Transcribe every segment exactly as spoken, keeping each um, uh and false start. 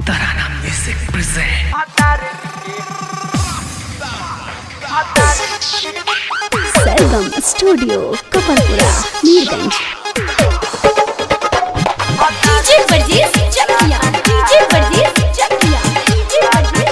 Tarana Music present Sargam studio Kapadpura Mirganj. DJ वर्जीस Chakiya DJ वर्जीस Chakiya DJ वर्जीस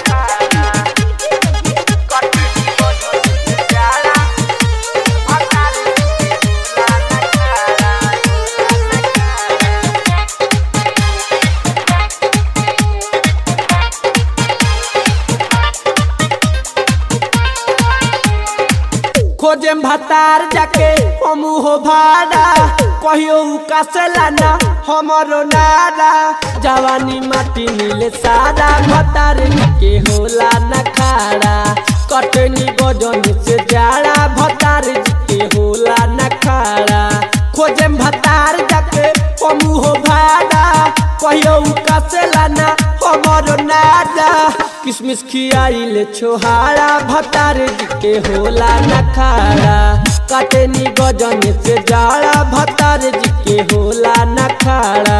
खोजेम भतार जाके हम हो भाड़ा कहियो उकासेला ना हमरो नारा जवानी माटी नीले सारा भतार के होला ना खाड़ा कटनी गजन से जाड़ा भतार के होला ना खाड़ा खोजेम भतार जाके हम हो भाड़ा कहियो उकासेला ना हमरो नारा किसमिस खियाइले छोहारा भतार के होला ना खाड़ा काटनी गजन से जाड़ा भतार के होला ना खाड़ा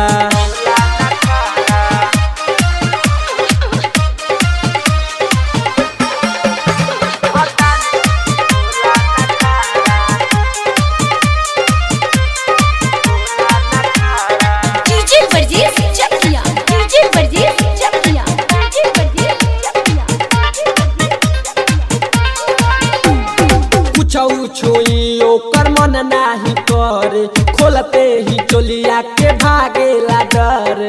डीजे वर्जीस चकिया डीजे वर्जीस चकिया डीजे वर्जीस चकिया कुछौ छुई ओकर मन नाही करे खोलते ही चोलिया के भागेला डर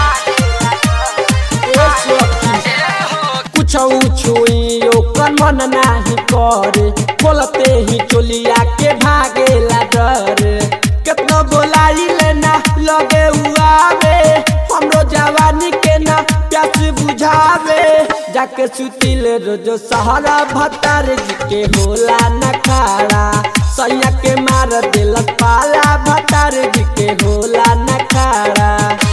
कुछौ छुई ओकर मन नाही करे खोलते ही चोलिया के भागेला डर कितना बोलाई लेना लगे उआवे हमरो जवानी के ना प्यास बुझावे जाके सुतिल रोज सहारा भतार के होला ना खाड़ा सैया के मार दिल पाला भतार के होला ना खाड़ा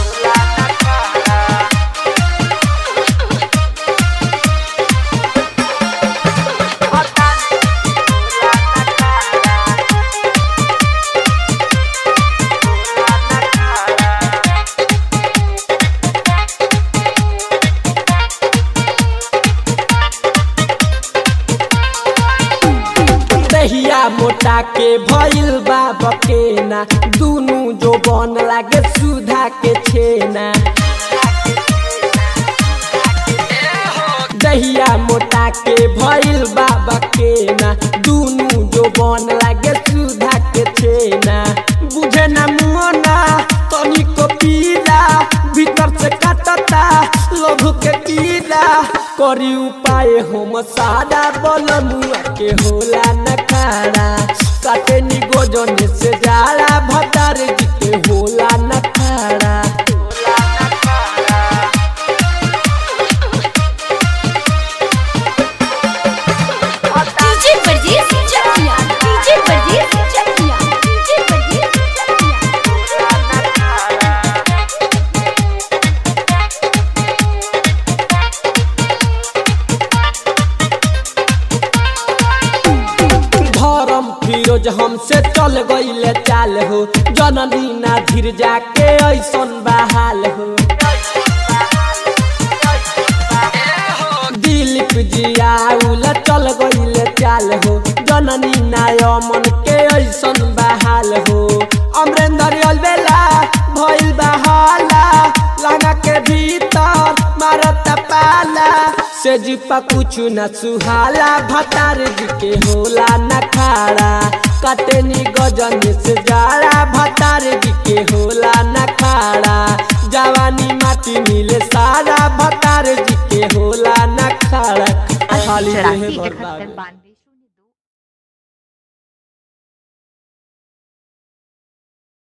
दहिया मोटा के भइल बा बकेना दुनु जो बन लागे सुधा के छेना दहिया मोटा के भइल बा बकेना दुनु जो बन लागे सुधा के छेना बुझे ना मुना तनी को पीला भीतर से काटता लोभ के कीड़ा करी उपाय हम सादा बलमुआ के होला न खाड़ा काटनी गोजन से जाड़ा भतार के होला न खाड़ा डीजे वर्जीस चकिया डीजे वर्जीस चकिया डीजे वर्जीस धर्म फिरोज हमसे चल गईले चाल हो जननी ना धीर जाके ऐसन बहाल हो दिलीप जियाउल चल गईले चाल हो जननी ना अमन के ऐसन बहाल हो अमरेंद्र अलबेला भइल बहाला लगा के भीतर मारत पाला से जीपा कुछ न सुहाला भतार के होला न खाड़ा कटनी गजन से जाड़ा भतार के होला न खाड़ा जवानी माटी मिले सारा भतार के होला न खाड़ा खाली रहे बर्बाद।